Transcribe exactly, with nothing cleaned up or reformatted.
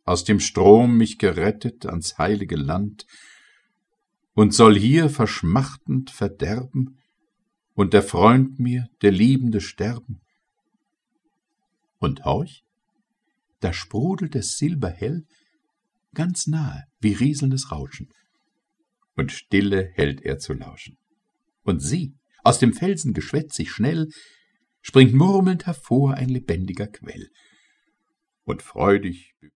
aus dem Strom mich gerettet ans heilige Land, und soll hier verschmachtend verderben, und der Freund mir, der Liebende, sterben. Und horch, da sprudelt es silberhell, ganz nahe, wie rieselndes Rauschen, und stille hält er zu lauschen. Und sieh, aus dem Felsen geschwätzig schnell, springt murmelnd hervor ein lebendiger Quell, und freudig